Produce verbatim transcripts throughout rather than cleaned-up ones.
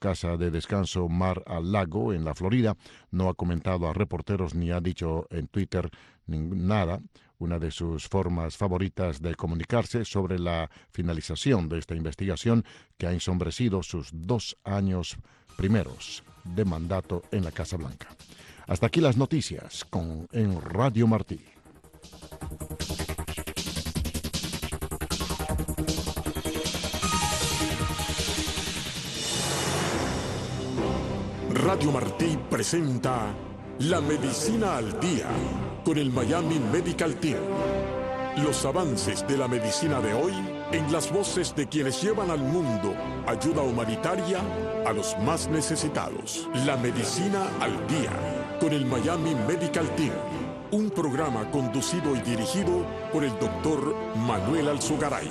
casa de descanso Mar-a-Lago, en la Florida. No ha comentado a reporteros ni ha dicho en Twitter nada, una de sus formas favoritas de comunicarse sobre la finalización de esta investigación que ha ensombrecido sus dos años primeros de mandato en la Casa Blanca. Hasta aquí las noticias con, en Radio Martí. Radio Martí presenta La Medicina al Día con el Miami Medical Team. Los avances de la medicina de hoy en las voces de quienes llevan al mundo ayuda humanitaria a los más necesitados. La Medicina al Día con el Miami Medical Team. Un programa conducido y dirigido por el doctor Manuel Alzogaray.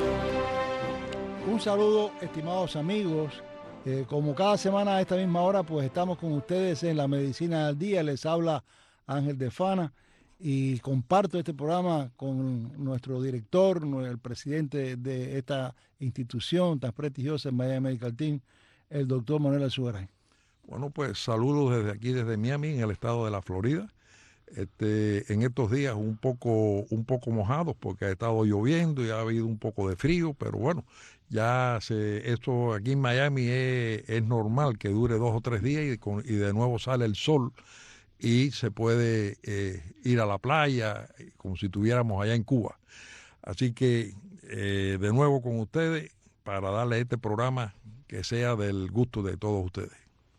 Un saludo, estimados amigos. Eh, como cada semana a esta misma hora, pues estamos con ustedes en La Medicina al Día. Les habla Ángel de Fana y comparto este programa con nuestro director, el presidente de esta institución tan prestigiosa, el Miami Medical Team, el doctor Manuel Alzogaray. Bueno, pues saludos desde aquí, desde Miami, en el estado de la Florida. Este, en estos días un poco, un poco mojados porque ha estado lloviendo y ha habido un poco de frío, pero bueno, ya se, esto aquí en Miami es, es normal que dure dos o tres días y, con, y de nuevo sale el sol y se puede eh, ir a la playa como si estuviéramos allá en Cuba. Así que eh, de nuevo con ustedes para darle este programa que sea del gusto de todos ustedes.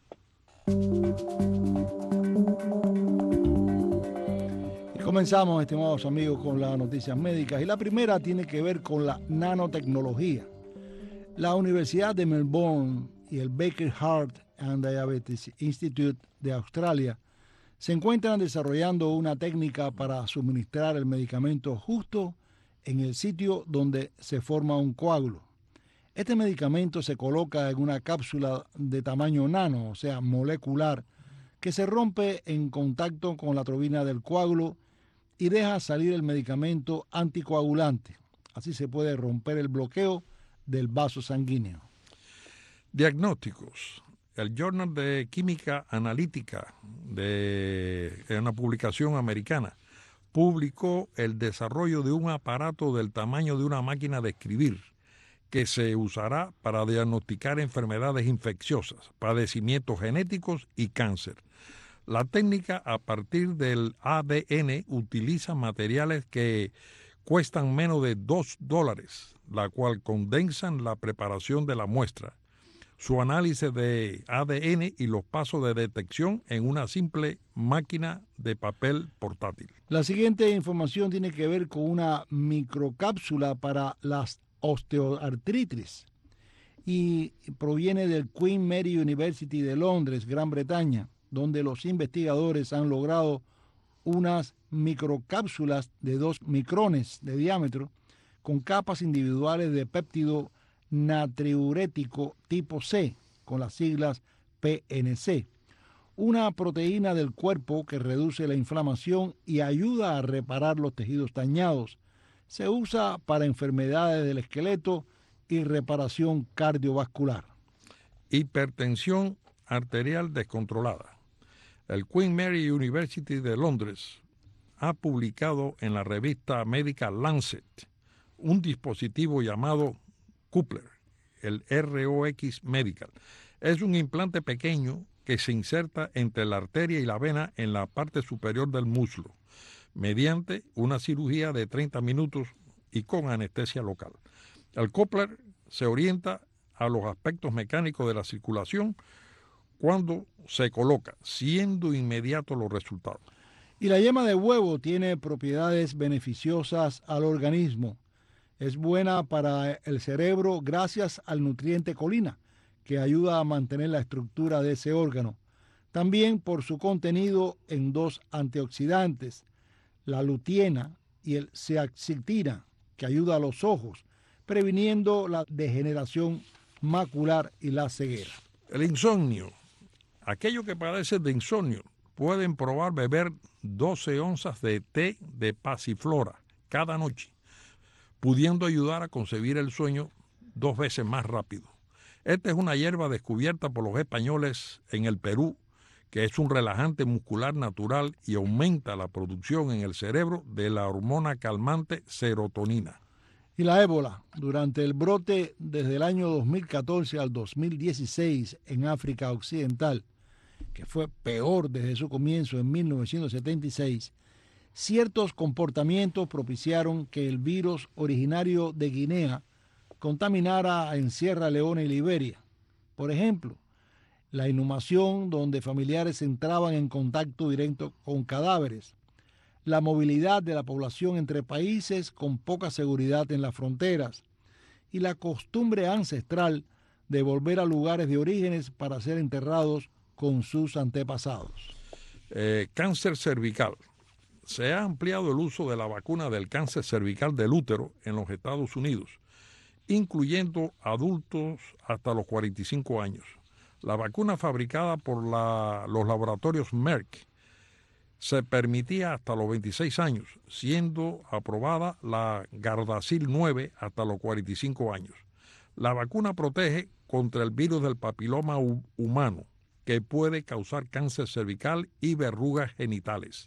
Comenzamos, estimados amigos, con las noticias médicas y la primera tiene que ver con la nanotecnología. La Universidad de Melbourne y el Baker Heart and Diabetes Institute de Australia se encuentran desarrollando una técnica para suministrar el medicamento justo en el sitio donde se forma un coágulo. Este medicamento se coloca en una cápsula de tamaño nano, o sea, molecular, que se rompe en contacto con la turbina del coágulo y deja salir el medicamento anticoagulante. Así se puede romper el bloqueo del vaso sanguíneo. Diagnósticos. El Journal de Química Analítica, de en una publicación americana, publicó el desarrollo de un aparato del tamaño de una máquina de escribir que se usará para diagnosticar enfermedades infecciosas, padecimientos genéticos y cáncer. La técnica a partir del A D N utiliza materiales que cuestan menos de dos dólares, la cual condensan la preparación de la muestra, su análisis de A D N y los pasos de detección en una simple máquina de papel portátil. La siguiente información tiene que ver con una microcápsula para las osteoartritis y proviene del Queen Mary University de Londres, Gran Bretaña, donde los investigadores han logrado unas microcápsulas de dos micrones de diámetro con capas individuales de péptido natriurético tipo C, con las siglas P N C, una proteína del cuerpo que reduce la inflamación y ayuda a reparar los tejidos dañados. Se usa para enfermedades del esqueleto y reparación cardiovascular. Hipertensión arterial descontrolada. El Queen Mary University de Londres ha publicado en la revista médica Lancet un dispositivo llamado Coupler, el R O X Medical. Es un implante pequeño que se inserta entre la arteria y la vena en la parte superior del muslo, mediante una cirugía de treinta minutos y con anestesia local. El Coupler se orienta a los aspectos mecánicos de la circulación cuando se coloca, siendo inmediatos los resultados. Y la yema de huevo tiene propiedades beneficiosas al organismo. Es buena para el cerebro gracias al nutriente colina, que ayuda a mantener la estructura de ese órgano. También por su contenido en dos antioxidantes, la luteína y el zeaxantina, que ayuda a los ojos, previniendo la degeneración macular y la ceguera. El insomnio. Aquellos que padecen de insomnio pueden probar beber doce onzas de té de pasiflora cada noche, pudiendo ayudar a concebir el sueño dos veces más rápido. Esta es una hierba descubierta por los españoles en el Perú, que es un relajante muscular natural y aumenta la producción en el cerebro de la hormona calmante serotonina. Y la ébola, durante el brote desde el año dos mil catorce al dos mil dieciséis en África Occidental, que fue peor desde su comienzo en mil novecientos setenta y seis, ciertos comportamientos propiciaron que el virus originario de Guinea contaminara en Sierra Leona y Liberia. Por ejemplo, la inhumación donde familiares entraban en contacto directo con cadáveres, la movilidad de la población entre países con poca seguridad en las fronteras y la costumbre ancestral de volver a lugares de orígenes para ser enterrados con sus antepasados. Eh, cáncer cervical. Se ha ampliado el uso de la vacuna del cáncer cervical del útero en los Estados Unidos, incluyendo adultos hasta los cuarenta y cinco años. La vacuna fabricada por la, los laboratorios Merck se permitía hasta los veintiséis años, siendo aprobada la Gardasil nueve hasta los cuarenta y cinco años. La vacuna protege contra el virus del papiloma humano, que puede causar cáncer cervical y verrugas genitales.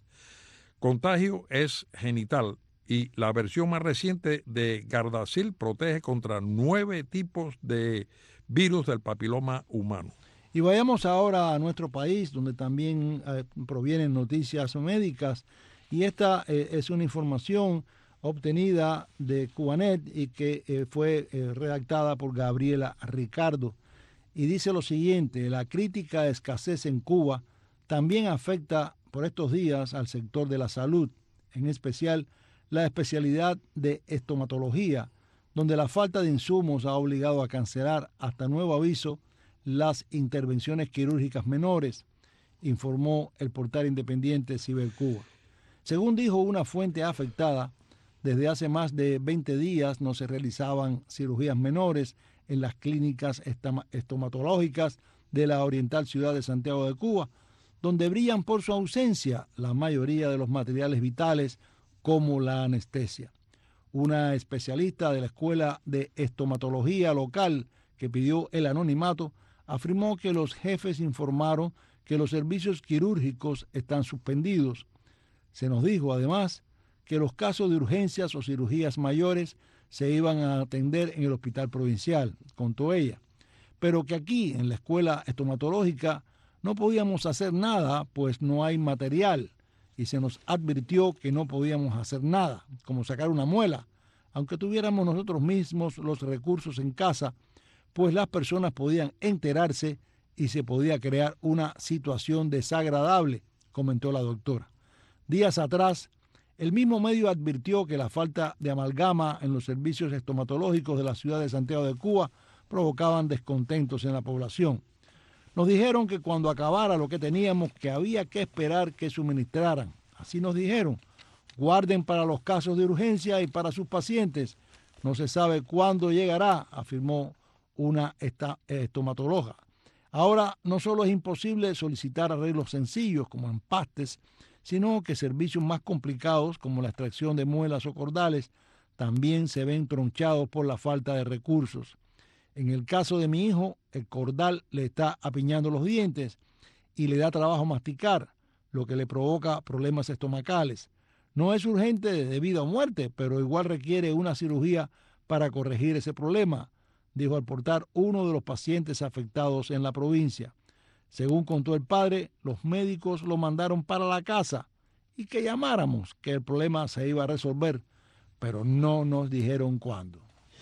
Contagio es genital y la versión más reciente de Gardasil protege contra nueve tipos de virus del papiloma humano. Y vayamos ahora a nuestro país, donde también eh, provienen noticias médicas, y esta eh, es una información obtenida de Cubanet y que eh, fue eh, redactada por Gabriela Ricardo, y dice lo siguiente: la crítica escasez en Cuba también afecta por estos días al sector de la salud, en especial la especialidad de estomatología, donde la falta de insumos ha obligado a cancelar hasta nuevo aviso las intervenciones quirúrgicas menores, informó el portal independiente Cibercuba. Según dijo una fuente afectada, desde hace más de veinte días no se realizaban cirugías menores en las clínicas estomatológicas de la oriental ciudad de Santiago de Cuba, donde brillan por su ausencia la mayoría de los materiales vitales como la anestesia. Una especialista de la Escuela de Estomatología local que pidió el anonimato afirmó que los jefes informaron que los servicios quirúrgicos están suspendidos. Se nos dijo además que los casos de urgencias o cirugías mayores se iban a atender en el hospital provincial, contó ella, pero que aquí en la escuela estomatológica no podíamos hacer nada pues no hay material, y se nos advirtió que no podíamos hacer nada, como sacar una muela, aunque tuviéramos nosotros mismos los recursos en casa, pues las personas podían enterarse y se podía crear una situación desagradable, comentó la doctora. Días atrás, el mismo medio advirtió que la falta de amalgama en los servicios estomatológicos de la ciudad de Santiago de Cuba provocaban descontentos en la población. Nos dijeron que cuando acabara lo que teníamos, que había que esperar que suministraran. Así nos dijeron. Guarden para los casos de urgencia y para sus pacientes. No se sabe cuándo llegará, afirmó una estomatóloga. Ahora no solo es imposible solicitar arreglos sencillos como empastes, sino que servicios más complicados como la extracción de muelas o cordales también se ven tronchados por la falta de recursos. En el caso de mi hijo, el cordal le está apiñando los dientes y le da trabajo masticar, lo que le provoca problemas estomacales. No es urgente de vida o muerte, pero igual requiere una cirugía para corregir ese problema, dijo al portal uno de los pacientes afectados en la provincia. Según contó el padre, los médicos lo mandaron para la casa y que llamáramos, que el problema se iba a resolver, pero no nos dijeron cuándo.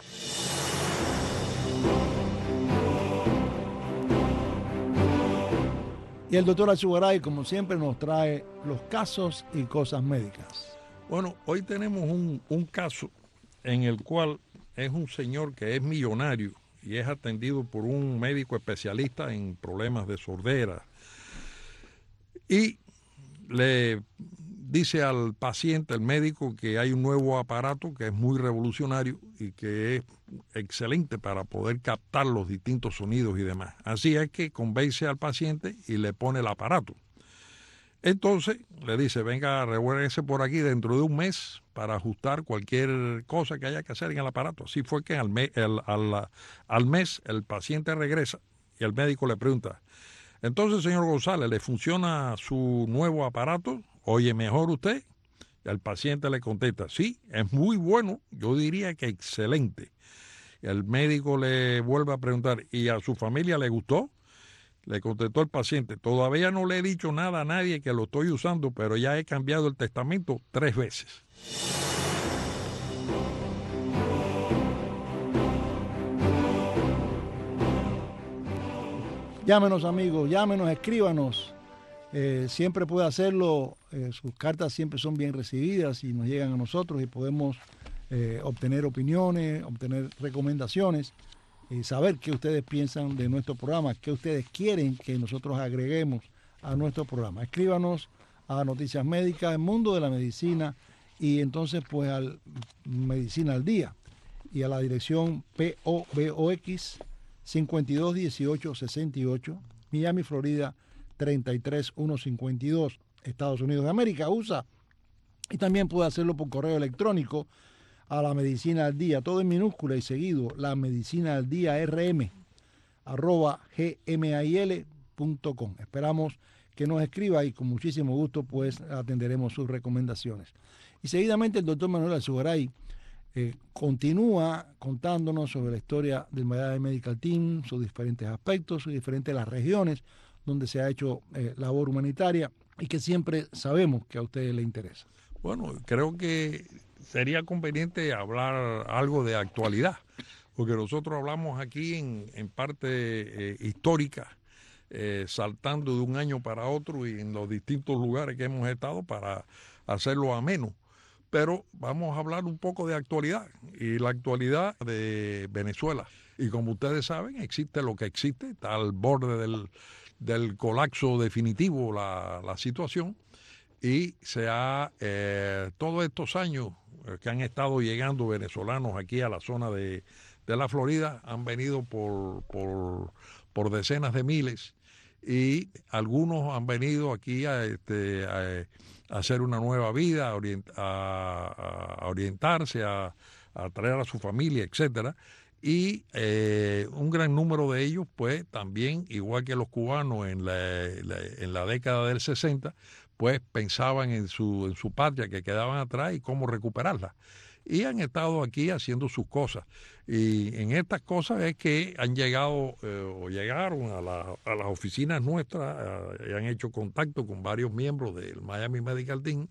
Y el doctor Azugaray, como siempre, nos trae los casos y cosas médicas. Bueno, hoy tenemos un, un caso en el cual es un señor que es millonario y es atendido por un médico especialista en problemas de sordera. Y le dice al paciente, el médico, que hay un nuevo aparato que es muy revolucionario y que es excelente para poder captar los distintos sonidos y demás. Así es que convence al paciente y le pone el aparato. Entonces le dice, venga, revuélvese por aquí dentro de un mes para ajustar cualquier cosa que haya que hacer en el aparato. Así fue que al, me, el, al, al mes el paciente regresa y el médico le pregunta, entonces, señor González, ¿le funciona su nuevo aparato? ¿Oye mejor usted? Y el paciente le contesta, sí, es muy bueno, yo diría que excelente. Y el médico le vuelve a preguntar, ¿y a su familia le gustó? Le contestó el paciente, todavía no le he dicho nada a nadie que lo estoy usando, pero ya he cambiado el testamento tres veces. Llámenos, amigos, llámenos, escríbanos. Eh, siempre puede hacerlo, eh, sus cartas siempre son bien recibidas y nos llegan a nosotros y podemos eh, obtener opiniones, obtener recomendaciones y saber qué ustedes piensan de nuestro programa, qué ustedes quieren que nosotros agreguemos a nuestro programa. Escríbanos a Noticias Médicas, el mundo de la medicina, y entonces pues al Medicina al Día y a la dirección P O Box cincuenta y dos dieciocho sesenta y ocho, Miami, Florida treinta y tres mil ciento cincuenta y dos, Estados Unidos de América, U S A. Y también puede hacerlo por correo electrónico a la Medicina al Día, todo en minúscula y seguido, la Medicina al Día R M, arroba gmail punto com. Esperamos que nos escriba y con muchísimo gusto pues atenderemos sus recomendaciones. Y seguidamente el doctor Manuel Alzugaray eh, continúa contándonos sobre la historia del Miami Medical Team, sus diferentes aspectos, sus diferentes las regiones donde se ha hecho eh, labor humanitaria y que siempre sabemos que a ustedes les interesa. Bueno, creo que sería conveniente hablar algo de actualidad, porque nosotros hablamos aquí en, en parte eh, histórica, eh, saltando de un año para otro y en los distintos lugares que hemos estado para hacerlo ameno. Pero vamos a hablar un poco de actualidad y la actualidad de Venezuela. Y como ustedes saben, existe lo que existe, está al borde del, del colapso definitivo la, la situación. Y se ha, eh, todos estos años que han estado llegando venezolanos aquí a la zona de, de la Florida, han venido por, por, por decenas de miles y algunos han venido aquí a, este, a, a hacer una nueva vida, a, orient, a, a orientarse, a, a traer a su familia, etcétera. Y eh, un gran número de ellos, pues también, igual que los cubanos en la, la, en la década del sesenta, pues pensaban en su, en su patria que quedaban atrás y cómo recuperarla. Y han estado aquí haciendo sus cosas. Y en estas cosas es que han llegado eh, o llegaron a, la, a las oficinas nuestras eh, y han hecho contacto con varios miembros del Miami Medical Team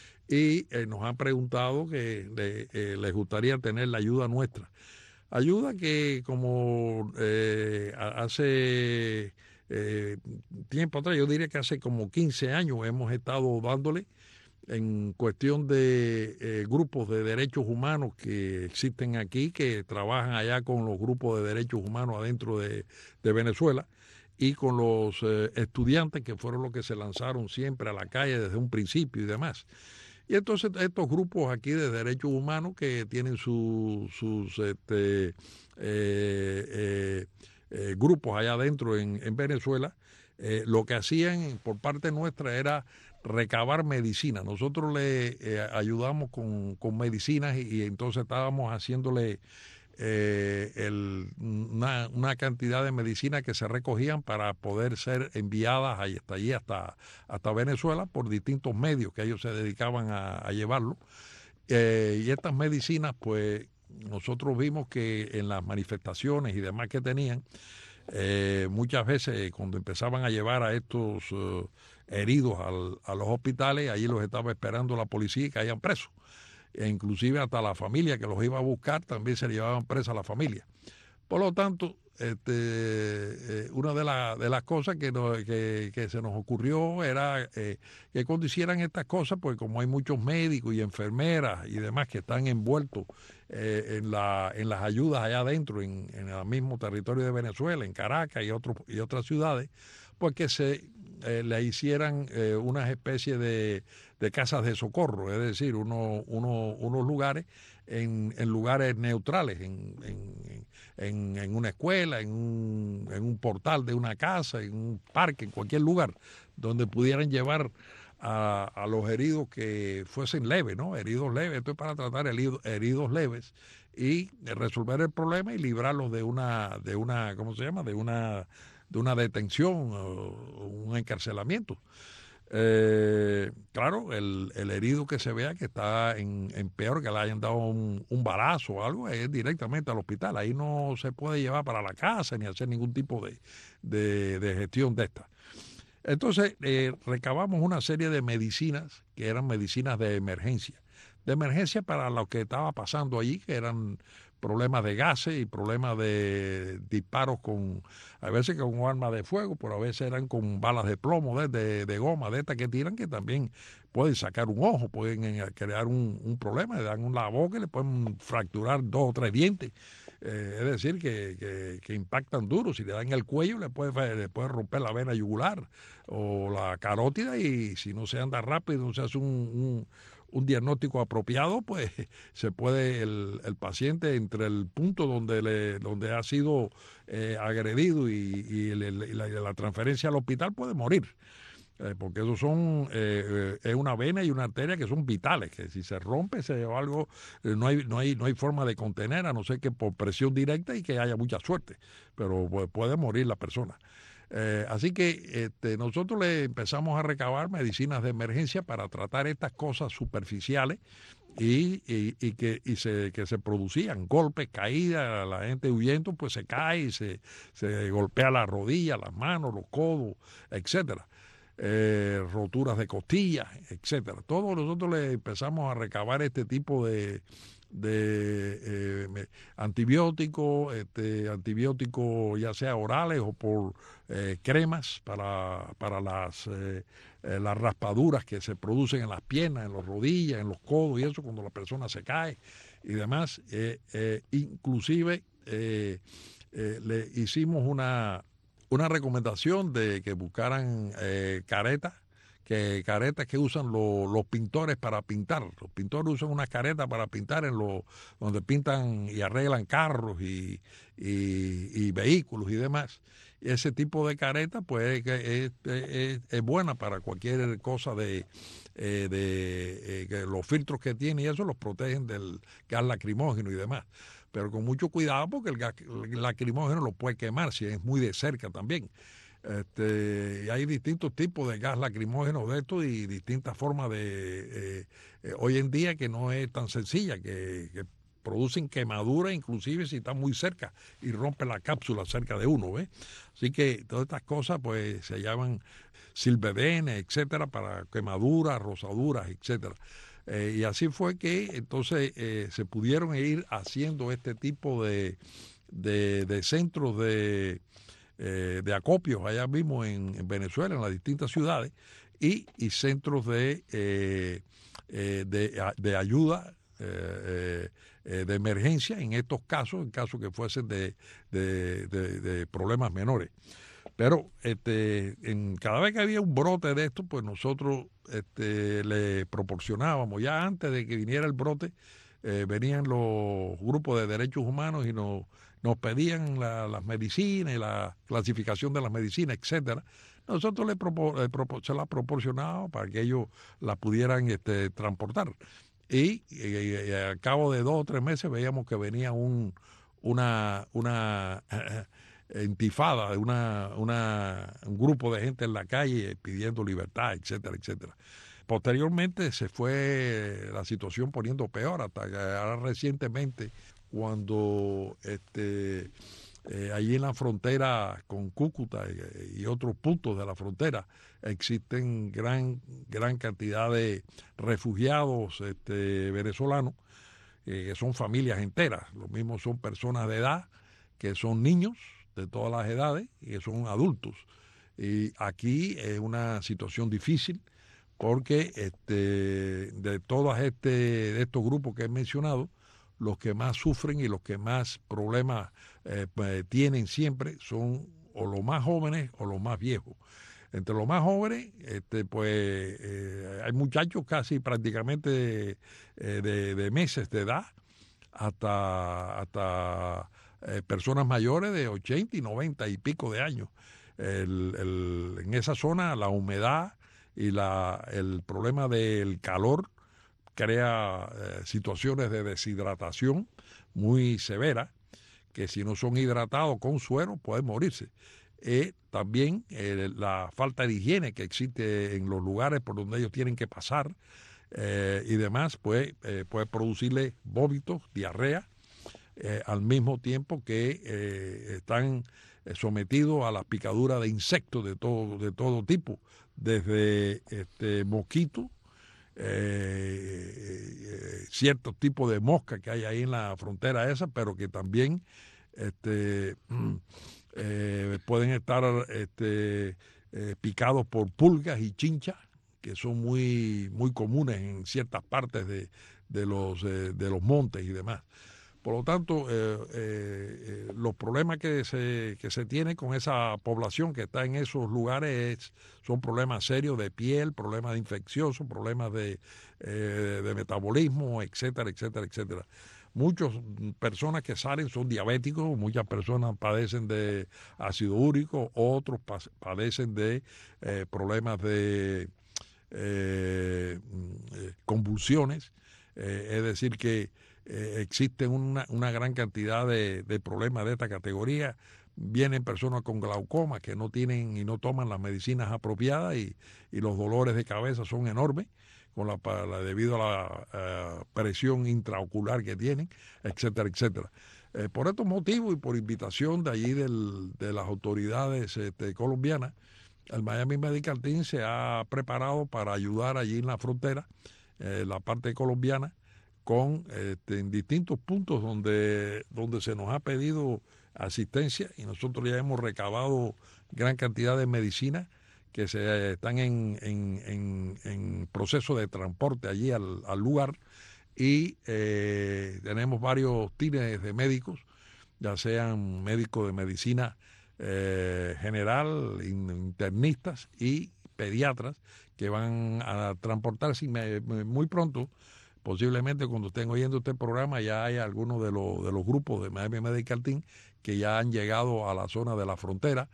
y eh, nos han preguntado que le, eh, les gustaría tener la ayuda nuestra. Ayuda que como eh, hace eh, tiempo atrás, yo diría que hace como quince años hemos estado dándole en cuestión de eh, grupos de derechos humanos que existen aquí, que trabajan allá con los grupos de derechos humanos adentro de, de Venezuela y con los eh, estudiantes que fueron los que se lanzaron siempre a la calle desde un principio y demás. Y entonces estos grupos aquí de derechos humanos que tienen su, sus este, eh, eh, eh, grupos allá adentro en, en Venezuela, eh, lo que hacían por parte nuestra era recabar medicina. Nosotros le eh, ayudamos con, con medicinas y, y entonces estábamos haciéndole eh, el, una, una cantidad de medicinas que se recogían para poder ser enviadas ahí, hasta allí, hasta, hasta Venezuela, por distintos medios que ellos se dedicaban a, a llevarlo. Eh, y estas medicinas, pues nosotros vimos que en las manifestaciones y demás que tenían, eh, muchas veces cuando empezaban a llevar a estos uh, heridos al, a los hospitales, allí los estaba esperando la policía y caían presos. E inclusive hasta la familia que los iba a buscar también se llevaban presa a la familia. Por lo tanto, este, eh, una de, la, de las cosas que, no, que, que se nos ocurrió era eh, que cuando hicieran estas cosas, pues como hay muchos médicos y enfermeras y demás que están envueltos eh, en, la, en las ayudas allá adentro, en, en el mismo territorio de Venezuela, en Caracas y, otros, y otras ciudades, pues que se eh, le hicieran eh, unas especies de, de casas de socorro, es decir, uno, uno, unos lugares en, en lugares neutrales, en, en, en, en una escuela, en un, en un portal de una casa, en un parque, en cualquier lugar, donde pudieran llevar a, a los heridos que fuesen leves, ¿no? Heridos leves, esto es para tratar heridos, heridos leves y resolver el problema y librarlos de una, de una, ¿cómo se llama? De una, de una detención o un encarcelamiento. Eh, claro, el, el herido que se vea que está en, en peor, que le hayan dado un, un balazo o algo, es directamente al hospital. Ahí no se puede llevar para la casa ni hacer ningún tipo de, de, de gestión de esta. Entonces, eh, recabamos una serie de medicinas que eran medicinas de emergencia. De emergencia para lo que estaba pasando allí, que eran problemas de gases y problemas de disparos con, a veces con armas de fuego, pero a veces eran con balas de plomo, de, de, de goma, de estas que tiran, que también pueden sacar un ojo, pueden eh, crear un, un problema, le dan una boca y le pueden fracturar dos o tres dientes. Eh, es decir, que, que, que impactan duro. Si le dan el cuello, le puede, le puede romper la vena yugular o la carótida, y si no se anda rápido, no se hace un, un un diagnóstico apropiado, pues se puede el, el paciente entre el punto donde le donde ha sido eh, agredido y, y, el, el, y la, la transferencia al hospital puede morir. Eh, porque esos son eh, es una vena y una arteria que son vitales, que si se rompe se, o algo eh, no hay no hay no hay forma de contener, a no ser que por presión directa y que haya mucha suerte, pero pues, puede morir la persona. Eh, así que este, nosotros le empezamos a recabar medicinas de emergencia para tratar estas cosas superficiales y, y, y que, y se, que se producían golpes, caídas, la gente huyendo, pues se cae y se, se golpea las rodillas, las manos, los codos, etcétera. Eh, roturas de costillas, etcétera. Todos nosotros le empezamos a recabar este tipo de de eh, antibióticos, este, antibióticos ya sea orales o por eh, cremas para, para las, eh, eh, las raspaduras que se producen en las piernas, en las rodillas, en los codos y eso cuando la persona se cae y demás. Eh, eh, inclusive eh, eh, le hicimos una, una recomendación de que buscaran eh, caretas, que caretas que usan lo, los pintores para pintar. Los pintores usan unas caretas para pintar en lo, donde pintan y arreglan carros y, y, y vehículos y demás. Ese tipo de careta pues es, es, es, es buena para cualquier cosa de, eh, de eh, que los filtros que tiene y eso los protegen del gas lacrimógeno y demás. Pero con mucho cuidado porque el gas lacrimógeno lo puede quemar si es muy de cerca también. Este, y hay distintos tipos de gas lacrimógeno de esto y distintas formas de eh, eh, hoy en día que no es tan sencilla, que, que producen quemaduras inclusive si están muy cerca y rompen la cápsula cerca de uno, ¿ves? Así que todas estas cosas pues se llaman silvedene, etcétera, para quemaduras, rosaduras, etcétera. Eh, y así fue que entonces eh, se pudieron ir haciendo este tipo de, de, de centros de Eh, de acopios allá mismo en, en Venezuela, en las distintas ciudades, y, y centros de, eh, eh, de, de ayuda, eh, eh, de emergencia en estos casos, en casos que fuesen de, de, de, de problemas menores. Pero este, en, cada vez que había un brote de esto, pues nosotros este, le proporcionábamos, ya antes de que viniera el brote, eh, venían los grupos de derechos humanos y nos nos pedían la, las medicinas y la clasificación de las medicinas, etcétera. Nosotros le propo, le propo, se las proporcionábamos para que ellos la pudieran este, transportar. Y, y, y al cabo de dos o tres meses veíamos que venía un, una, una eh, intifada, una, una, un grupo de gente en la calle pidiendo libertad, etcétera, etcétera. Posteriormente se fue la situación poniendo peor, hasta que ahora recientemente, cuando este, eh, allí en la frontera con Cúcuta y, y otros puntos de la frontera existen gran, gran cantidad de refugiados este, venezolanos, eh, que son familias enteras. Lo mismo son personas de edad, que son niños de todas las edades y que son adultos. Y aquí es una situación difícil porque este, de todos este, de estos grupos que he mencionado, los que más sufren y los que más problemas eh, tienen siempre son o los más jóvenes o los más viejos. Entre los más jóvenes, este, pues eh, hay muchachos casi prácticamente eh, de, de meses de edad hasta, hasta eh, personas mayores de ochenta y noventa y pico de años. El, el, en esa zona la humedad y la, el problema del calor crea eh, situaciones de deshidratación muy severas, que si no son hidratados con suero pueden morirse. Eh, también eh, la falta de higiene que existe en los lugares por donde ellos tienen que pasar eh, y demás, pues, eh, puede producirle vómitos, diarrea, eh, al mismo tiempo que eh, están sometidos a las picaduras de insectos de todo, de todo tipo, desde este, mosquitos, Eh, eh, ciertos tipos de moscas que hay ahí en la frontera esa, pero que también este, eh, pueden estar este, eh, picados por pulgas y chinchas, que son muy, muy comunes en ciertas partes de, de, los, eh, de los montes y demás. Por lo tanto, eh, eh, los problemas que se, que se tienen con esa población que está en esos lugares es, son problemas serios de piel, problemas de infecciosos, problemas de, eh, de metabolismo, etcétera, etcétera, etcétera. Muchas personas que salen son diabéticos, muchas personas padecen de ácido úrico, otros padecen de eh, problemas de eh, convulsiones, eh, es decir que Eh, existen una, una gran cantidad de, de problemas de esta categoría. Vienen personas con glaucoma que no tienen y no toman las medicinas apropiadas y, y los dolores de cabeza son enormes con la, la, debido a la uh, presión intraocular que tienen, etcétera, etcétera. Eh, por estos motivos y por invitación de allí del, de las autoridades este, colombianas, el Miami Medical Team se ha preparado para ayudar allí en la frontera, eh, la parte colombiana, con este, en distintos puntos donde, donde se nos ha pedido asistencia y nosotros ya hemos recabado gran cantidad de medicinas que se están en, en, en, en proceso de transporte allí al, al lugar y eh, tenemos varios teams de médicos, ya sean médicos de medicina eh, general, internistas y pediatras que van a transportarse muy pronto. Posiblemente cuando estén oyendo este programa ya hay algunos de los, de los grupos de Miami Medical Team que ya han llegado a la zona de la frontera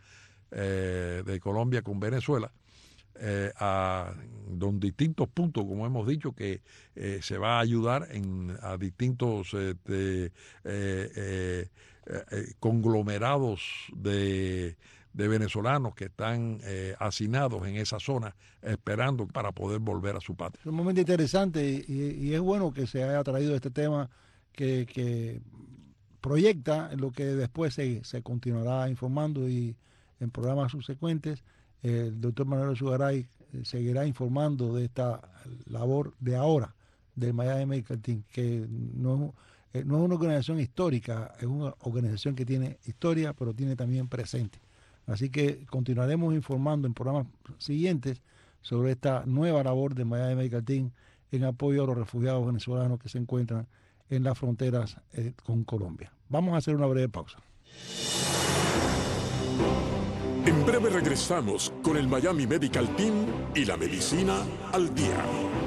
eh, de Colombia con Venezuela, eh, a don distintos puntos, como hemos dicho, que eh, se va a ayudar en, a distintos este, eh, eh, eh, conglomerados de... de venezolanos que están eh, hacinados en esa zona esperando para poder volver a su patria. Es un momento interesante y, y es bueno que se haya traído este tema que, que proyecta lo que después se, se continuará informando y en programas subsecuentes el doctor Manuel Zugaray seguirá informando de esta labor de ahora del Miami Medical Team, que no, no es una organización histórica, es una organización que tiene historia pero tiene también presente. Así que continuaremos informando en programas siguientes sobre esta nueva labor de Miami Medical Team en apoyo a los refugiados venezolanos que se encuentran en las fronteras eh, con Colombia. Vamos a hacer una breve pausa. En breve regresamos con el Miami Medical Team y la medicina al día.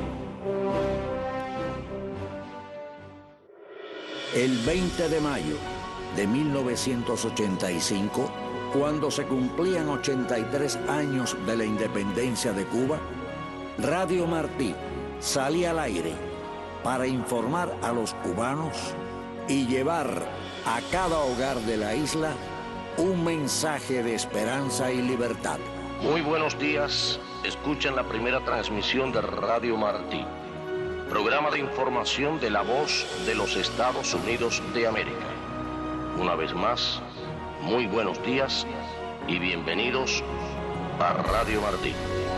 El veinte de mayo de mil novecientos ochenta y cinco, cuando se cumplían ochenta y tres años de la independencia de Cuba, Radio Martí salía al aire para informar a los cubanos y llevar a cada hogar de la isla un mensaje de esperanza y libertad. Muy buenos días, escuchan la primera transmisión de Radio Martí, programa de información de la voz de los Estados Unidos de América. Una vez más, muy buenos días y bienvenidos a Radio Martí.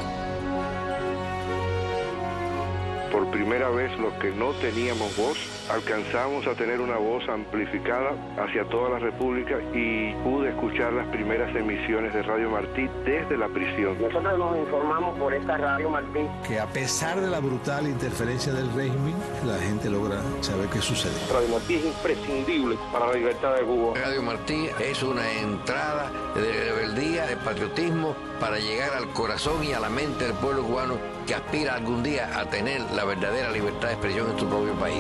Por primera vez, los que no teníamos voz, alcanzamos a tener una voz amplificada hacia toda la República y pude escuchar las primeras emisiones de Radio Martí desde la prisión. Nosotros nos informamos por esta Radio Martí. Que a pesar de la brutal interferencia del régimen, la gente logra saber qué sucede. Radio Martí es imprescindible para la libertad de Cuba. Radio Martí es una entrada de rebeldía, de patriotismo, para llegar al corazón y a la mente del pueblo cubano que aspira algún día a tener la verdadera libertad de expresión en su propio país.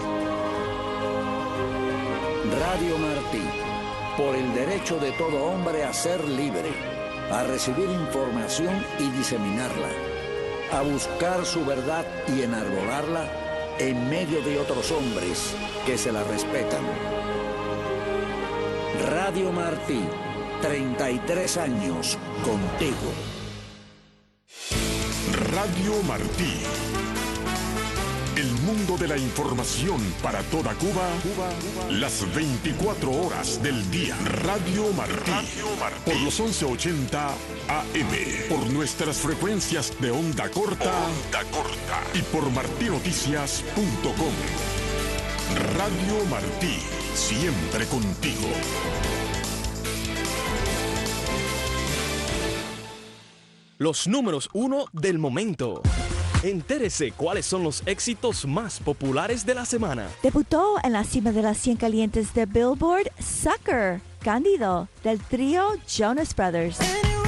Radio Martí, por el derecho de todo hombre a ser libre, a recibir información y diseminarla. a buscar su verdad y enarbolarla en medio de otros hombres que se la respetan. Radio Martí, treinta y tres años contigo. Radio Martí. El mundo de la información para toda Cuba, Cuba, Cuba. Las veinticuatro horas del día. Radio Martí. Radio Martí. Por los once ochenta A M. Por nuestras frecuencias de onda corta. Onda corta. Y por martinoticias punto com. Radio Martí. Siempre contigo. Los números uno del momento. Entérese cuáles son los éxitos más populares de la semana. Debutó en la cima de las cien calientes de Billboard, Sucker, Cándido, del trío Jonas Brothers.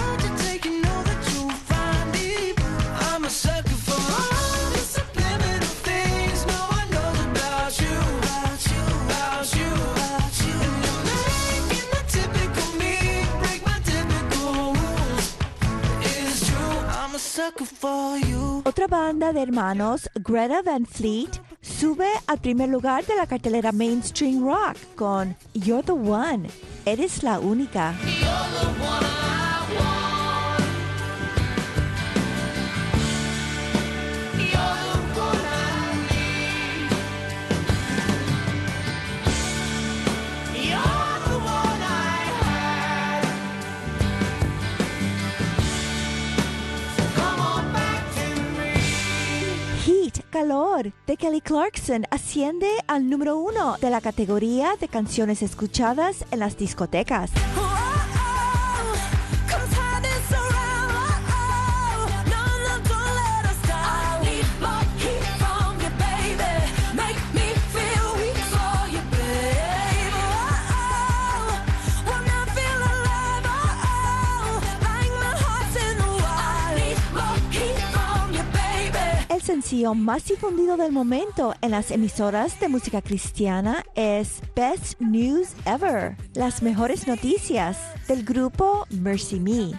Otra banda de hermanos, Greta Van Fleet, sube al primer lugar de la cartelera Mainstream Rock con You're the One, Eres la Única. Calor de Kelly Clarkson asciende al número uno de la categoría de canciones escuchadas en las discotecas. El sencillo más difundido del momento en las emisoras de música cristiana es Best News Ever, las mejores noticias, del grupo Mercy Me.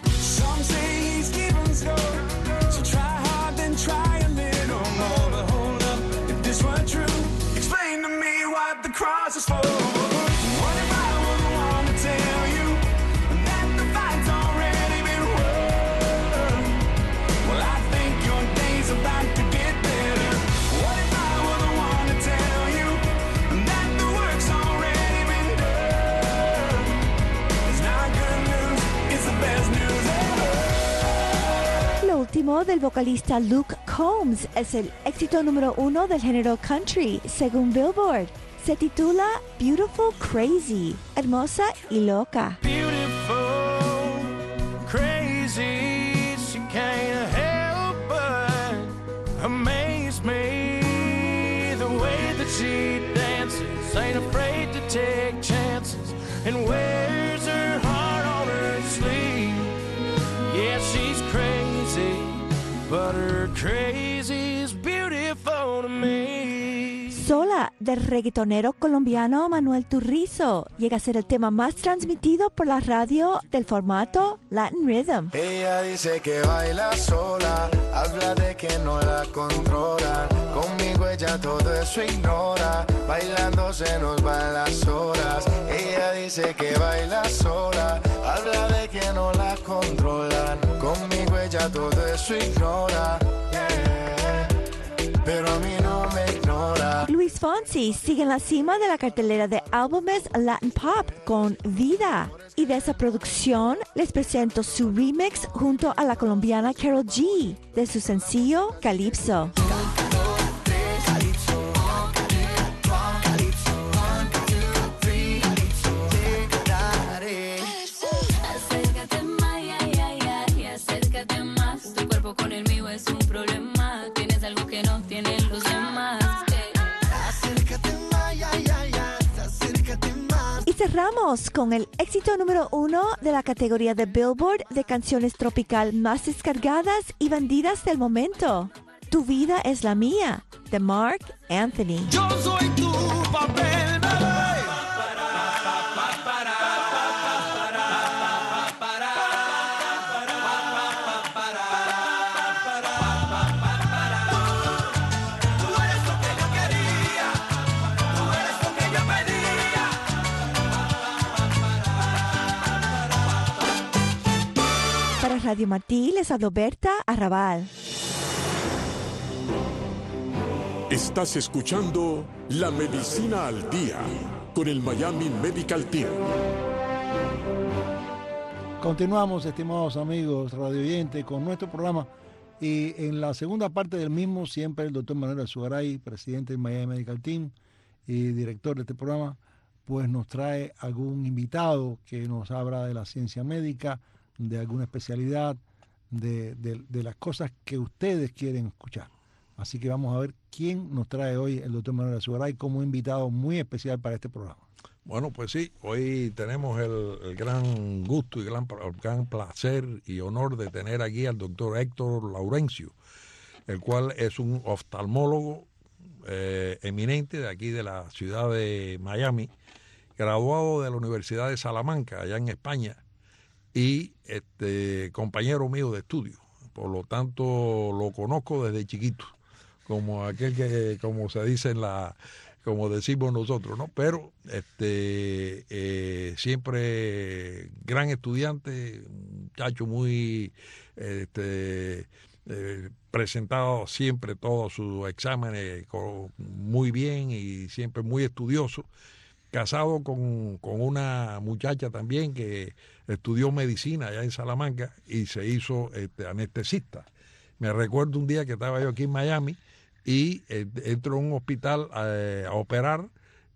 Último del vocalista Luke Combs es el éxito número uno del género country, según Billboard. Se titula Beautiful Crazy, hermosa y loca. Beautiful, crazy, she can't help but amaze me. The way that she dances, ain't afraid to take chances, and wears her heart on her sleeve. Yeah, she's crazy, but her crazy is beautiful to me. Sola, del reggaetonero colombiano Manuel Turizo, llega a ser el tema más transmitido por la radio del formato Latin Rhythm. Ella dice que baila sola, habla de que no la controla. Conmigo ella todo eso ignora, bailando se nos van las horas. Ella dice que baila sola, habla de que no la controlan. Conmigo ella todo eso ignora, yeah. Pero a mí no me ignora. Luis Fonsi sigue en la cima de la cartelera de álbumes Latin Pop con Vida. Y de esa producción les presento su remix junto a la colombiana Karol G de su sencillo Calypso. Con el mío es un problema. Tienes algo que no tienen los demás. Acércate más, ya, ya, ya. Acércate más. Y cerramos con el éxito número uno de la categoría de Billboard de canciones tropical más descargadas y vendidas del momento. Tu vida es la mía, de Marc Anthony. Yo soy tu papel, bebé. Radio Martí les habla Berta Arrabal. Estás escuchando La Medicina al Día con el Miami Medical Team. Continuamos, estimados amigos radioyentes, con nuestro programa. Y en la segunda parte del mismo, siempre el doctor Manuel Azugaray, presidente del Miami Medical Team y director de este programa, pues nos trae algún invitado que nos habla de la ciencia médica, de alguna especialidad, de, de, de las cosas que ustedes quieren escuchar. Así que vamos a ver quién nos trae hoy el doctor Manuel Azugaray como invitado muy especial para este programa. Bueno, pues sí, hoy tenemos el, el gran gusto y gran, gran placer y honor de tener aquí al doctor Héctor Laurencio, el cual es un oftalmólogo eh, eminente de aquí de la ciudad de Miami, graduado de la Universidad de Salamanca, allá en España, y este compañero mío de estudio. Por lo tanto, lo conozco desde chiquito, como aquel que, como se dice en la... como decimos nosotros, ¿no? Pero este eh, siempre gran estudiante, un muchacho muy este, eh, presentado siempre todos sus exámenes muy bien y siempre muy estudioso, casado con, con una muchacha también que estudió medicina allá en Salamanca y se hizo este, anestesista. Me recuerdo un día que estaba yo aquí en Miami y eh, entro a un hospital eh, a operar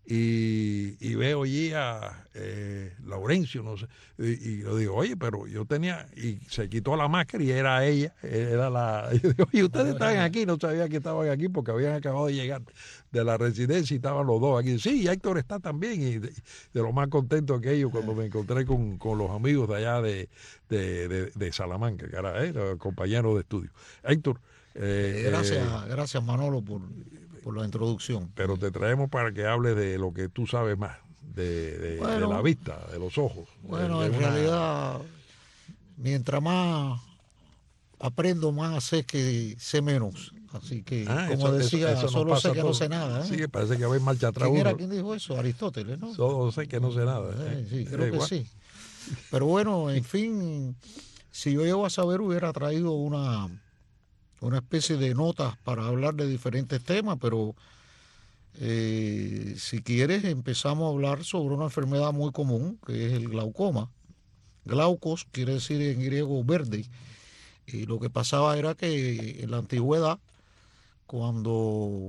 y, y veo allí a eh, Laurencio, no sé, y, y yo digo, oye, pero yo tenía, y se quitó la máscara y era ella, era la, y yo digo, oye, ustedes están aquí, no sabía que estaban aquí porque habían acabado de llegar de la residencia y estaban los dos aquí. Sí, Héctor está también, y de, de lo más contento que ellos cuando me encontré con, con los amigos de allá de, de, de, de Salamanca, que era eh, compañeros de estudio. Héctor, Eh, gracias, eh, gracias Manolo por, por la introducción. Pero te traemos para que hables de lo que tú sabes más, de, de, bueno, de la vista, de los ojos. Bueno, de, de en una... realidad, mientras más aprendo, más sé que sé menos. Así que, ah, como eso, decía, eso, eso solo sé que todo. no sé nada. ¿eh? Sí, parece que va en marcha atrás. ¿Quién era quien dijo eso? Aristóteles, ¿no? Solo sé que no sé nada. ¿eh? Sí, creo eh, que igual. sí. Pero bueno, en fin, si yo llego a saber, hubiera traído una... una especie de notas para hablar de diferentes temas, pero eh, si quieres empezamos a hablar sobre una enfermedad muy común, que es el glaucoma. Glaucos quiere decir en griego verde, y lo que pasaba era que en la antigüedad, cuando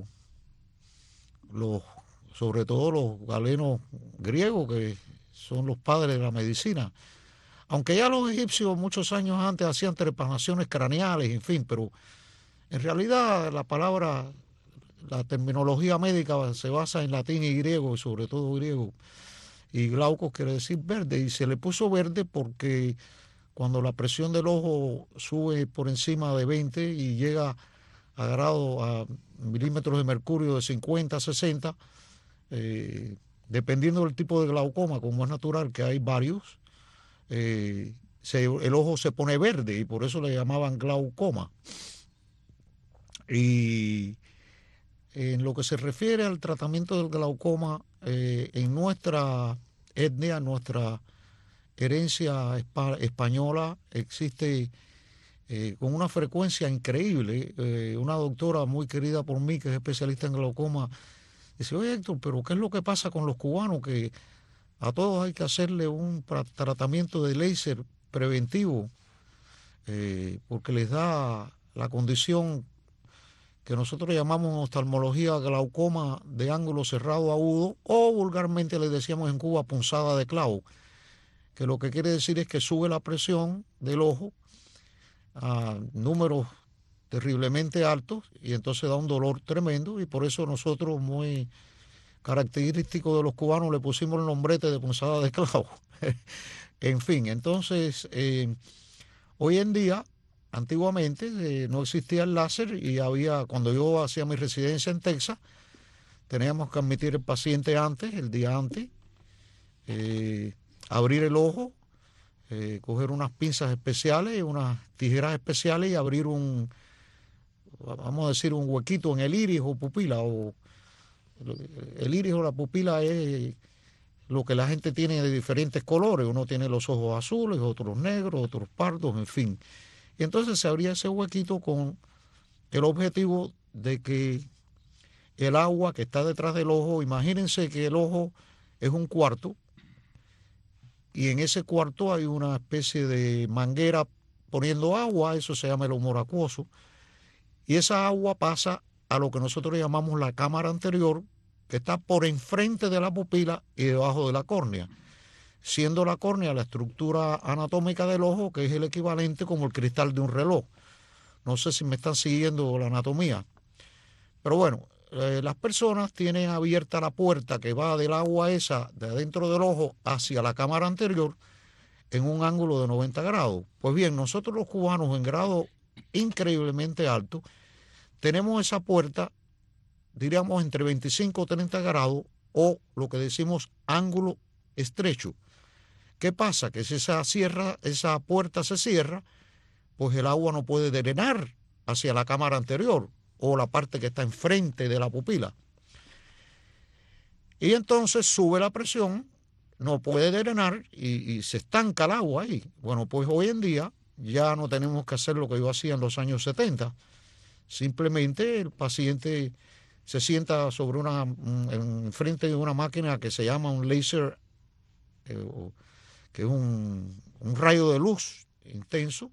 los, sobre todo los galenos griegos, que son los padres de la medicina, aunque ya los egipcios muchos años antes hacían trepanaciones craneales, en fin, pero en realidad la palabra, la terminología médica se basa en latín y griego, sobre todo griego, y glaucos quiere decir verde, y se le puso verde porque cuando la presión del ojo sube por encima de veinte y llega a grado a milímetros de mercurio de cincuenta a sesenta, eh, dependiendo del tipo de glaucoma, como es natural que hay varios, eh, se, el ojo se pone verde y por eso le llamaban glaucoma. Y en lo que se refiere al tratamiento del glaucoma, eh, en nuestra etnia, nuestra herencia espa- española, existe eh, con una frecuencia increíble. Eh, una doctora muy querida por mí, que es especialista en glaucoma, dice, oye Héctor, pero ¿qué es lo que pasa con los cubanos? Que a todos hay que hacerle un pra- tratamiento de láser preventivo, eh, porque les da la condición que nosotros llamamos en oftalmología glaucoma de ángulo cerrado agudo, o vulgarmente le decíamos en Cuba punzada de clavo, que lo que quiere decir es que sube la presión del ojo a números terriblemente altos y entonces da un dolor tremendo, y por eso nosotros, muy característico de los cubanos, le pusimos el nombrete de punzada de clavo. En fin, entonces eh, hoy en día, antiguamente eh, no existía el láser, y había, cuando yo hacía mi residencia en Texas, teníamos que admitir el paciente antes, el día antes, eh, abrir el ojo, eh, coger unas pinzas especiales, unas tijeras especiales y abrir un, vamos a decir, un huequito en el iris o pupila. O el iris o la pupila es lo que la gente tiene de diferentes colores. Uno tiene los ojos azules, otros negros, otros pardos, en fin. Y entonces se abría ese huequito con el objetivo de que el agua que está detrás del ojo, imagínense que el ojo es un cuarto y en ese cuarto hay una especie de manguera poniendo agua, eso se llama el humor acuoso, y esa agua pasa a lo que nosotros llamamos la cámara anterior, que está por enfrente de la pupila y debajo de la córnea, siendo la córnea la estructura anatómica del ojo, que es el equivalente como el cristal de un reloj. No sé si me están siguiendo la anatomía. Pero bueno, eh, las personas tienen abierta la puerta que va del agua esa de adentro del ojo hacia la cámara anterior en un ángulo de noventa grados. Pues bien, nosotros los cubanos en grado increíblemente alto tenemos esa puerta, diríamos, entre veinticinco o treinta grados, o lo que decimos ángulo estrecho. ¿Qué pasa? Que si esa, cierra, esa puerta se cierra, pues el agua no puede drenar hacia la cámara anterior o la parte que está enfrente de la pupila. Y entonces sube la presión, no puede drenar y, y se estanca el agua ahí. Bueno, pues hoy en día ya no tenemos que hacer lo que yo hacía en los años setenta. Simplemente el paciente se sienta sobre una, en frente de una máquina que se llama un láser, eh, que es un, un rayo de luz intenso,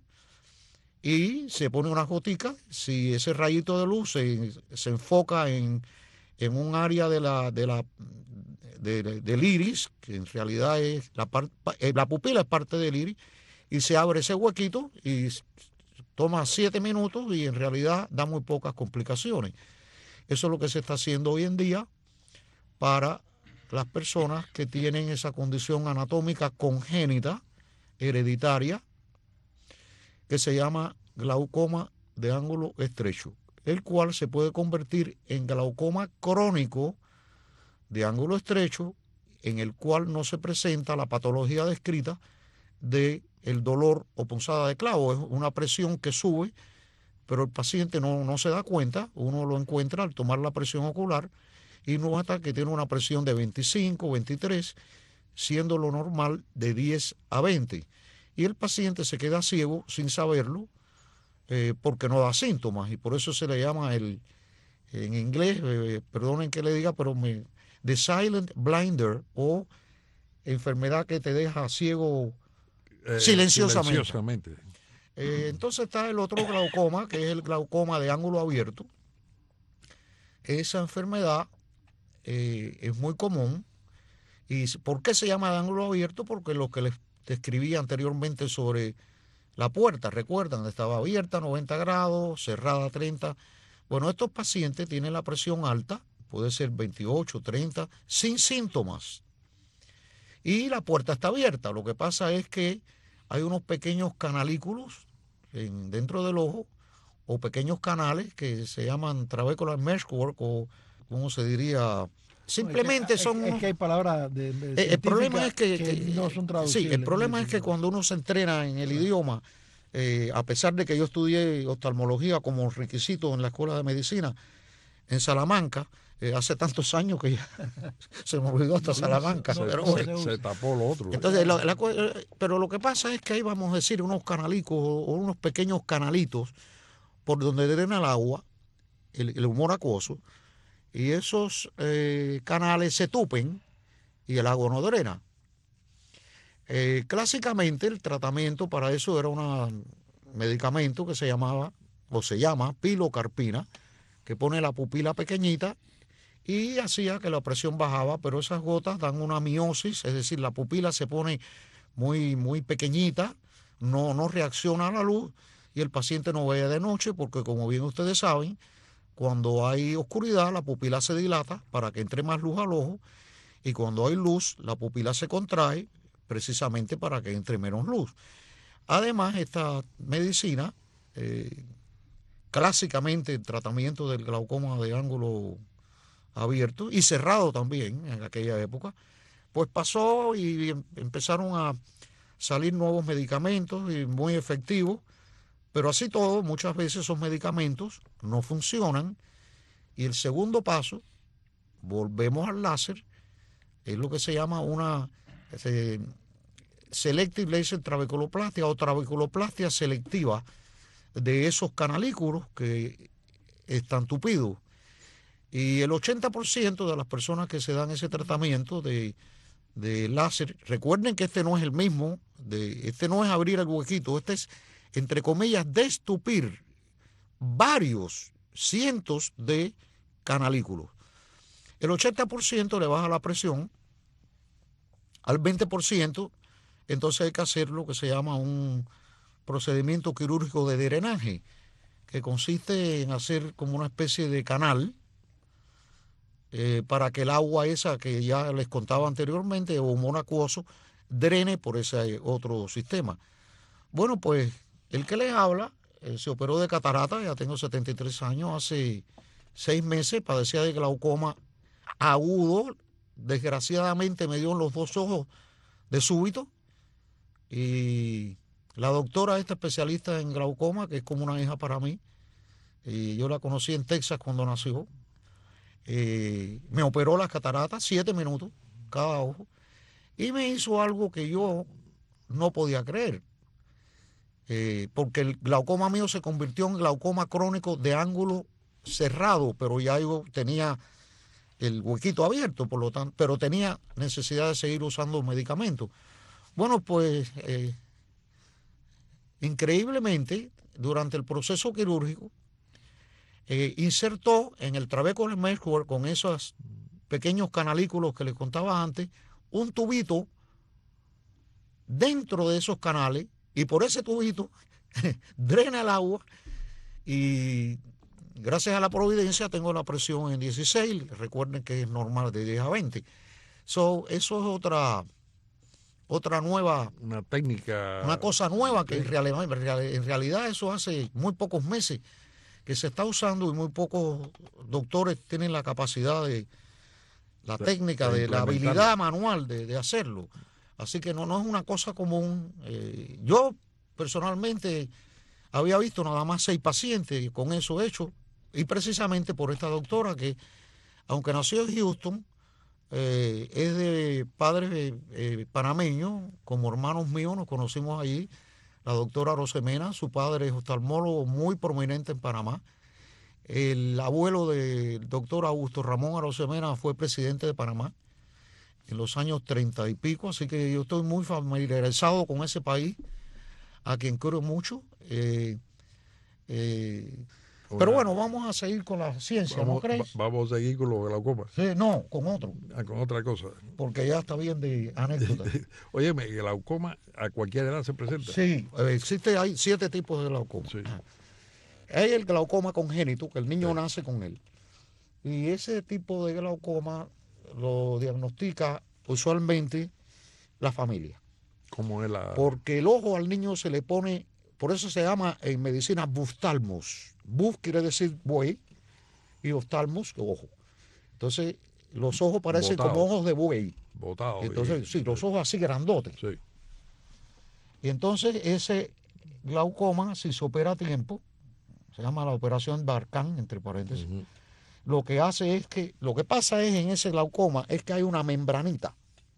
y se pone unas goticas. Si ese rayito de luz se, se enfoca en, en un área de la, de la, de, de, del iris, que en realidad es la, part, la pupila es parte del iris, y se abre ese huequito y toma siete minutos y en realidad da muy pocas complicaciones. Eso es lo que se está haciendo hoy en día para las personas que tienen esa condición anatómica congénita, hereditaria, que se llama glaucoma de ángulo estrecho, el cual se puede convertir en glaucoma crónico de ángulo estrecho, en el cual no se presenta la patología descrita de el dolor o punzada de clavo. Es una presión que sube, pero el paciente no, no se da cuenta. Uno lo encuentra al tomar la presión ocular y nota que tiene una presión de veinticinco, veintitrés, siendo lo normal de diez a veinte. Y el paciente se queda ciego sin saberlo, eh, porque no da síntomas, y por eso se le llama el, en inglés, eh, perdonen que le diga, pero me, the silent blinder, o enfermedad que te deja ciego eh, silenciosamente. silenciosamente. Eh, entonces está el otro glaucoma, que es el glaucoma de ángulo abierto. Esa enfermedad eh, es muy común. ¿Y por qué se llama de ángulo abierto? Porque lo que les describí anteriormente sobre la puerta, recuerdan, estaba abierta a noventa grados, cerrada a treinta. Bueno, estos pacientes tienen la presión alta, puede ser veintiocho, treinta, sin síntomas. Y la puerta está abierta. Lo que pasa es que hay unos pequeños canalículos en, dentro del ojo, o pequeños canales que se llaman trabecular meshwork, o ¿cómo se diría? Simplemente es que, son... Es que hay palabras de, de el problema es que, que no son traducibles. Sí, el problema es que cuando uno se entrena en el idioma, eh, a pesar de que yo estudié oftalmología como requisito en la Escuela de Medicina en Salamanca, eh, hace tantos años que ya se me olvidó hasta Salamanca. Se, pero, se, se tapó lo otro. Entonces, la, la, pero lo que pasa es que ahí vamos a decir unos canalicos o unos pequeños canalitos por donde drena el agua, el, el humor acuoso, y esos eh, canales se tupen y el agua no drena. Eh, clásicamente el tratamiento para eso era un medicamento que se llamaba, o se llama, pilocarpina, que pone la pupila pequeñita y hacía que la presión bajaba, pero esas gotas dan una miosis, es decir, la pupila se pone muy, muy pequeñita, no, no reacciona a la luz y el paciente no ve de noche porque, como bien ustedes saben, cuando hay oscuridad, la pupila se dilata para que entre más luz al ojo, y cuando hay luz, la pupila se contrae precisamente para que entre menos luz. Además, esta medicina, eh, clásicamente el tratamiento del glaucoma de ángulo abierto y cerrado también en aquella época, pues pasó y empezaron a salir nuevos medicamentos y muy efectivos. Pero así todo, muchas veces esos medicamentos no funcionan y el segundo paso, volvemos al láser. es lo que se llama una eh, selective laser trabeculoplastia o trabeculoplastia selectiva de esos canalículos que están tupidos. Y el ochenta por ciento de las personas que se dan ese tratamiento de, de láser, recuerden que este no es el mismo, de, este no es abrir el huequito, este es, entre comillas, destupir varios cientos de canalículos. El ochenta por ciento le baja la presión, al veinte por ciento entonces hay que hacer lo que se llama un procedimiento quirúrgico de drenaje, que consiste en hacer como una especie de canal eh, para que el agua esa que ya les contaba anteriormente, o humo acuoso, drene por ese otro sistema. Bueno, pues el que les habla eh, se operó de catarata, ya tengo setenta y tres años, hace seis meses padecía de glaucoma agudo, desgraciadamente me dio en los dos ojos de súbito, y la doctora, esta especialista en glaucoma, que es como una hija para mí, y yo la conocí en Texas cuando nació, eh, me operó las cataratas, siete minutos cada ojo, y me hizo algo que yo no podía creer, eh, porque el glaucoma mío se convirtió en glaucoma crónico de ángulo cerrado, pero ya yo tenía el huequito abierto, por lo tanto, pero tenía necesidad de seguir usando medicamentos. Bueno, pues eh, increíblemente, durante el proceso quirúrgico, eh, insertó en el trabéculo meshwork, con esos pequeños canalículos que les contaba antes, un tubito dentro de esos canales, y por ese tubito drena el agua, y gracias a la providencia tengo la presión en dieciséis, recuerden que es normal de diez a veinte. So, eso es otra... otra nueva... Una técnica... Una cosa nueva que en realidad, en realidad eso hace muy pocos meses que se está usando, y muy pocos doctores tienen la capacidad de... la de, técnica, de, de la habilidad manual de, de hacerlo. Así que no, no es una cosa común. Eh, yo personalmente había visto nada más seis pacientes con eso hecho, y precisamente por esta doctora que, aunque nació en Houston, Eh, es de padres eh, panameños, como hermanos míos, nos conocimos allí. La doctora Rosemena, su padre es oftalmólogo muy prominente en Panamá. El abuelo del doctor Augusto Ramón Arosemena fue presidente de Panamá en los años treinta y pico, así que yo estoy muy familiarizado con ese país, a quien quiero mucho. Eh, eh, Pero bueno, vamos a seguir con la ciencia, vamos, ¿no crees? Vamos a seguir con los glaucomas. Sí, no, con otro. Ah, con otra cosa. Porque ya está bien de anécdota. Óyeme, el glaucoma a cualquier edad se presenta. Sí, existe, hay siete tipos de glaucoma. Sí. Hay el glaucoma congénito, que el niño sí. nace con él. Y ese tipo de glaucoma lo diagnostica usualmente la familia. ¿Cómo es la...? Porque el ojo al niño se le pone, por eso se llama en medicina buftalmos. Buf quiere decir buey y oftalmos, ojo. Entonces, los ojos parecen Botado. como ojos de buey. Botado. Entonces, sí, los ojos así grandotes. Sí. Y entonces, ese glaucoma, si se opera a tiempo, se llama la operación Barkan, entre paréntesis, uh-huh. lo que hace es que, lo que pasa es en ese glaucoma, es que hay una membranita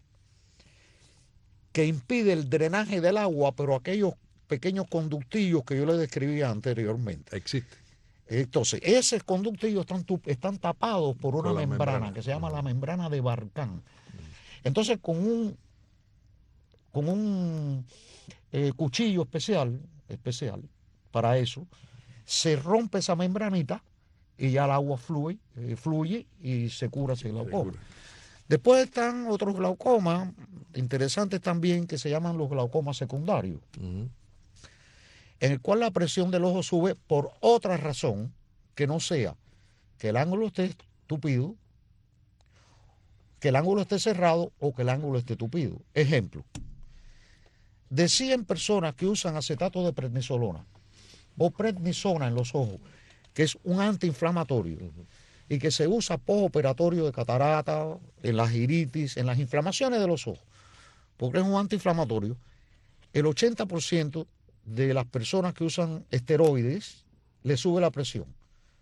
que impide el drenaje del agua, pero aquellos pequeños conductillos que yo les describía anteriormente. Existe. Entonces, esos conductillos están, están tapados por una por membrana, membrana que se llama uh-huh. la membrana de Barkan. Uh-huh. Entonces, con un, con un eh, cuchillo especial, especial para eso, se rompe esa membranita y ya el agua fluye, eh, fluye y se cura ese glaucoma. Después están otros glaucomas interesantes también, que se llaman los glaucomas secundarios. Uh-huh. En el cual la presión del ojo sube por otra razón que no sea que el ángulo esté tupido, que el ángulo esté cerrado o que el ángulo esté tupido. Ejemplo, de cien personas que usan acetato de prednisolona o prednisona en los ojos, que es un antiinflamatorio, uh-huh. y que se usa postoperatorio de catarata, en las iritis, en las inflamaciones de los ojos, porque es un antiinflamatorio, el ochenta por ciento de las personas que usan esteroides le sube la presión.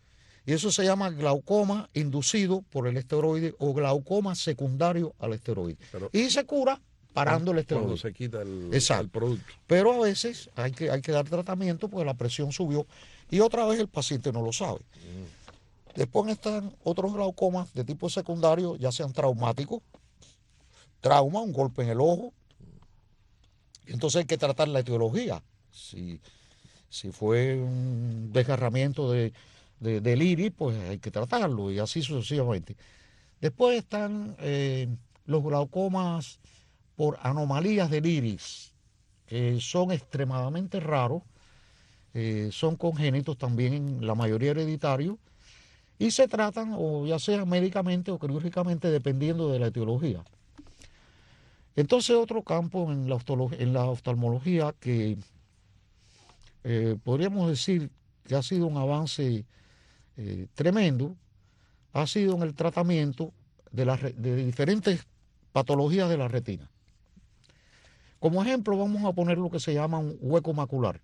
Y eso se llama glaucoma inducido por el esteroide o glaucoma secundario al esteroide. Pero, y se cura parando el esteroide. Cuando se quita el, el producto. Pero a veces hay que, hay que dar tratamiento porque la presión subió y otra vez el paciente no lo sabe. Mm. Después están otros glaucomas de tipo secundario, ya sean traumáticos, trauma, un golpe en el ojo. Entonces hay que tratar la etiología. Si, si fue un desgarramiento de, de, del iris, pues hay que tratarlo y así sucesivamente. Después están eh, los glaucomas por anomalías del iris, que son extremadamente raros, eh, son congénitos también en la mayoría hereditarios, y se tratan o ya sea médicamente o quirúrgicamente dependiendo de la etiología. Entonces otro campo en la, en la oftalmología que eh, podríamos decir que ha sido un avance eh, tremendo, ha sido en el tratamiento de, la, de diferentes patologías de la retina. Como ejemplo vamos a poner lo que se llama un hueco macular.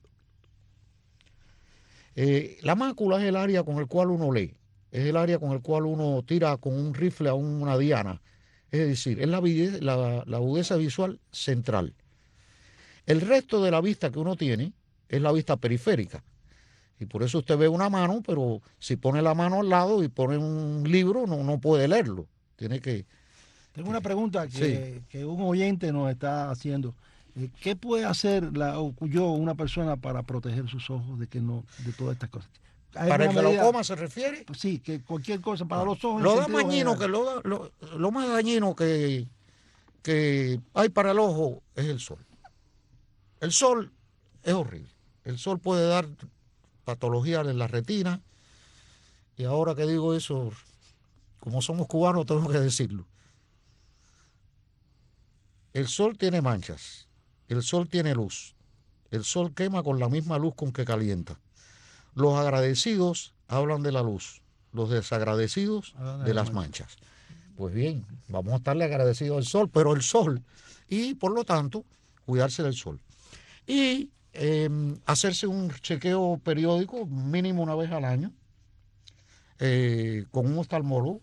Eh, la mácula es el área con el cual uno lee, es el área con el cual uno tira con un rifle a una diana, es decir, es la, la, la agudeza visual central. El resto de la vista que uno tiene es la vista periférica. Y por eso usted ve una mano, pero si pone la mano al lado y pone un libro, no, no puede leerlo. Tiene que... Tengo una pregunta que, sí. que un oyente nos está haciendo. ¿Qué puede hacer la, o yo, una persona, para proteger sus ojos de que no, de todas estas cosas? ¿Para el glaucoma se refiere? Sí, que cualquier cosa para los ojos. Lo, dañino que, lo, lo, lo más dañino que, que hay para el ojo es el sol. El sol es horrible. El sol puede dar patologías en la retina. Y ahora que digo eso, como somos cubanos, tengo que decirlo. El sol tiene manchas. El sol tiene luz. El sol quema con la misma luz con que calienta. Los agradecidos hablan de la luz, los desagradecidos ah, de las manchas. Pues bien, vamos a estarle agradecidos al sol, pero el sol, y por lo tanto, cuidarse del sol. Y eh, hacerse un chequeo periódico, mínimo una vez al año, eh, con un oftalmólogo.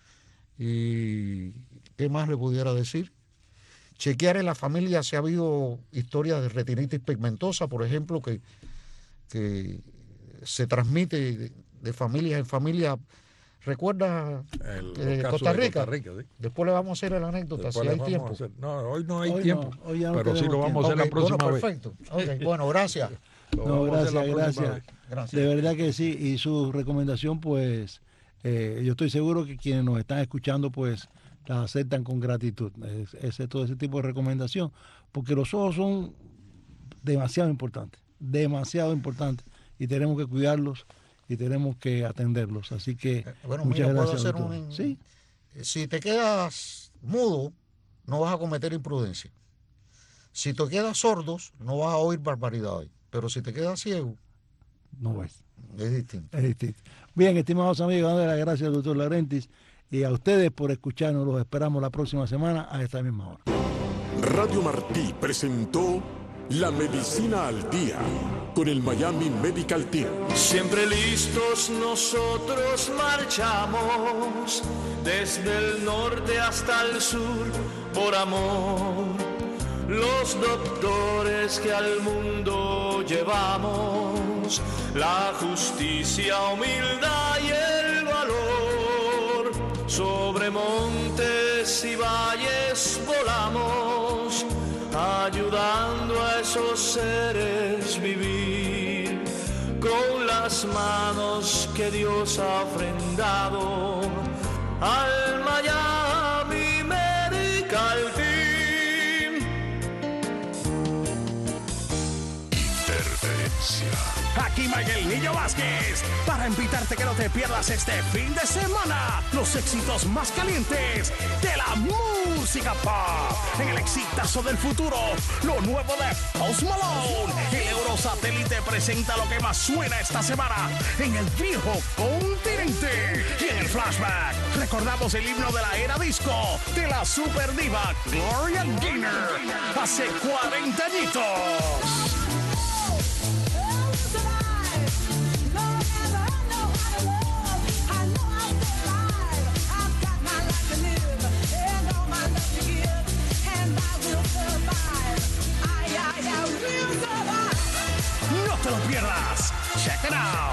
¿Y qué más le pudiera decir? Chequear en la familia si ha habido historias de retinitis pigmentosa, por ejemplo, que... que se transmite de, de familia en familia. ¿Recuerda el, eh, Costa Rica? De Costa Rica sí. Después le vamos a hacer la anécdota, Después si hay tiempo. No, hoy no hay hoy tiempo, no, hoy no pero sí lo vamos a hacer okay, la próxima bueno, vez. Perfecto. Okay, bueno, gracias. No, gracias, gracias. gracias. De verdad que sí. Y su recomendación, pues, eh, yo estoy seguro que quienes nos están escuchando, pues, las aceptan con gratitud. Ese, todo ese tipo de recomendación. Porque los ojos son demasiado importantes. Demasiado importantes. Y tenemos que cuidarlos y tenemos que atenderlos. Así que bueno, muchas mira, gracias. ¿puedo hacer un... ¿Sí? Si te quedas mudo, no vas a cometer imprudencia. Si te quedas sordos, no vas a oír barbaridades. Pero si te quedas ciego, no ves. Es distinto. Es distinto. Bien, estimados amigos, dándole las gracias al doctor Laurentis y a ustedes por escucharnos. Los esperamos la próxima semana a esta misma hora. Radio Martí presentó La Medicina al Día con el Miami Medical Team. Siempre listos nosotros marchamos, desde el norte hasta el sur, por amor. Los doctores que al mundo llevamos, la justicia, humildad y el valor. Sobre montes y valles volamos, ayudando a esos seres vivir, con las manos que Dios ha ofrendado al Miami Medical Team. Interferencia. Aquí Miguel Niño Vázquez, para invitarte que no te pierdas este fin de semana los éxitos más calientes de la música pop. En el exitazo del futuro, lo nuevo de Post Malone. El Eurosatélite presenta lo que más suena esta semana en el viejo continente. Y en el flashback, recordamos el himno de la era disco de la superdiva Gloria Gaynor hace cuarenta añitos.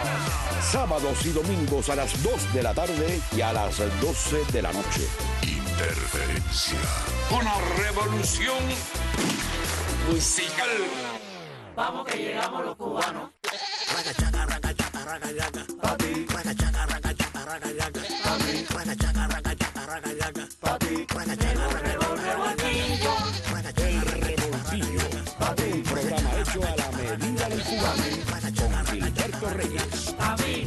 Sábados y domingos a las dos de la tarde y a las doce de la noche. Interferencia. Una revolución musical. Vamos que llegamos los cubanos. Un programa hecho a la medida del cubano con Gilberto Reyes.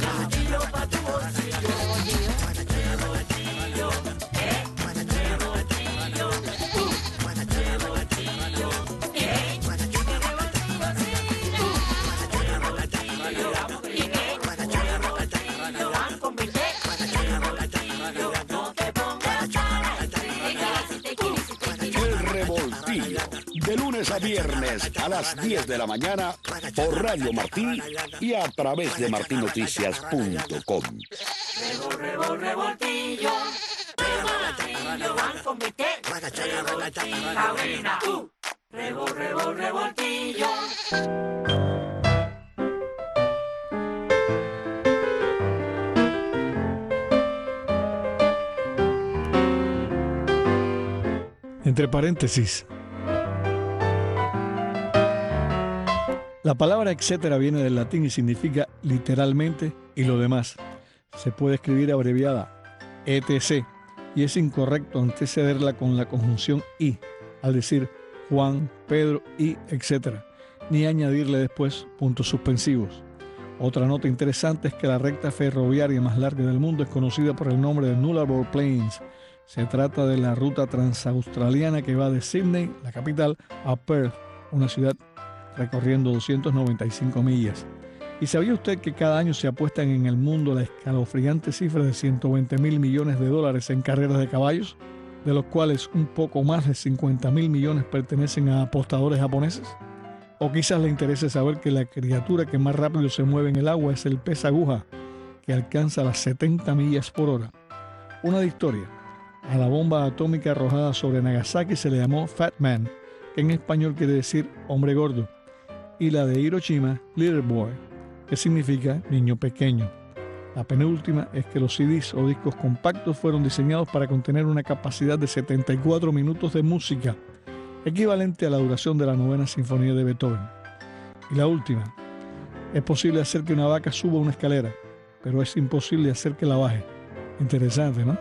De lunes a viernes a las diez de la mañana por Radio Martí y a través de martí noticias punto com. Revol, revol, revoltillo. Revoltillo, van con mi té. Cabina. Revol, revol, revoltillo. Entre paréntesis. La palabra etcétera viene del latín y significa literalmente y lo demás. Se puede escribir abreviada etc y es incorrecto antecederla con la conjunción y, al decir Juan, Pedro y etcétera, ni añadirle después puntos suspensivos. Otra nota interesante es que la recta ferroviaria más larga del mundo es conocida por el nombre de Nullarbor Plains. Se trata de la ruta transaustraliana que va de Sydney, la capital, a Perth, una ciudad recorriendo doscientas noventa y cinco millas. ¿Y sabía usted que cada año se apuestan en el mundo la escalofriante cifra de ciento veinte mil millones de dólares en carreras de caballos, de los cuales un poco más de cincuenta mil millones pertenecen a apostadores japoneses? O quizás le interese saber que la criatura que más rápido se mueve en el agua es el pez aguja, que alcanza las setenta millas por hora. Una de historia. A la bomba atómica arrojada sobre Nagasaki se le llamó Fat Man, que en español quiere decir hombre gordo, y la de Hiroshima, Little Boy, que significa niño pequeño. La penúltima es que los C Ds o discos compactos fueron diseñados para contener una capacidad de setenta y cuatro minutos de música, equivalente a la duración de la novena sinfonía de Beethoven. Y la última, es posible hacer que una vaca suba una escalera, pero es imposible hacer que la baje. Interesante, ¿no?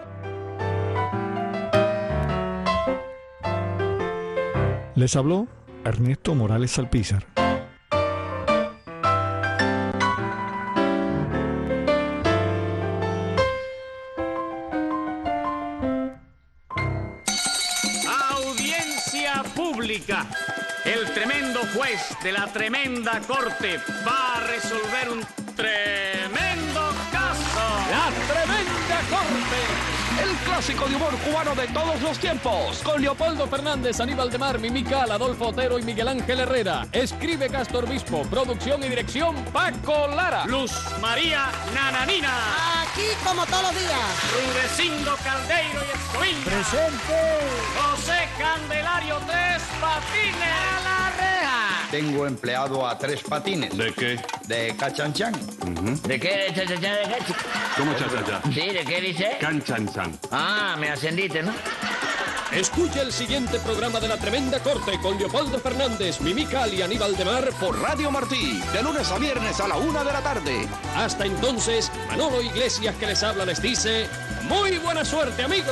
Les habló Ernesto Morales Salpízar. Audiencia pública. El tremendo juez de la tremenda corte va a resolver un tremendo caso. La tremenda corte. El clásico de humor cubano de todos los tiempos. Con Leopoldo Fernández, Aníbal de Mar, Mimical, Adolfo Otero y Miguel Ángel Herrera. Escribe Castro Obispo. Producción y dirección Paco Lara. Luz María Nananina. Aquí como todos los días. Rudecindo Caldeiro y Escoviña. Presente. José Candelario Tres Patines. A la reja. Tengo empleado a Tres Patines. ¿De qué? De Cachanchan. Uh-huh. ¿De qué? ¿Cómo chachachá? Sí, ¿de qué dice? Canchanchan. Ah, me ascendiste, ¿no? Escucha el siguiente programa de La Tremenda Corte con Leopoldo Fernández, Mimical y Aníbal de Mar Por Radio Martí, de lunes a viernes a la una de la tarde. Hasta entonces, Manolo Iglesias que les habla les dice ¡muy buena suerte, amigos!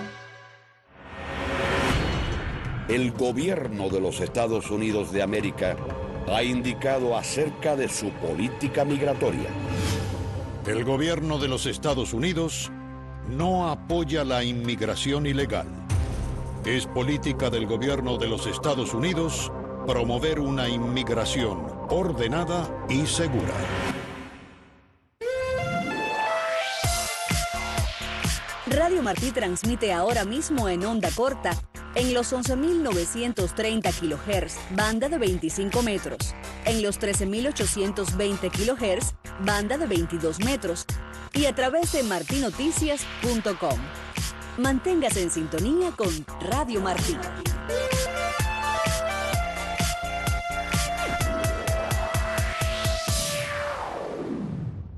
El gobierno de los Estados Unidos de América ha indicado acerca de su política migratoria. El gobierno de los Estados Unidos no apoya la inmigración ilegal. Es política del gobierno de los Estados Unidos promover una inmigración ordenada y segura. Radio Martí transmite ahora mismo en onda corta en los once mil novecientos treinta kilohertz, banda de veinticinco metros, en los trece mil ochocientos veinte kilohertz, banda de veintidós metros, y a través de martí noticias punto com. Manténgase en sintonía con Radio Martí.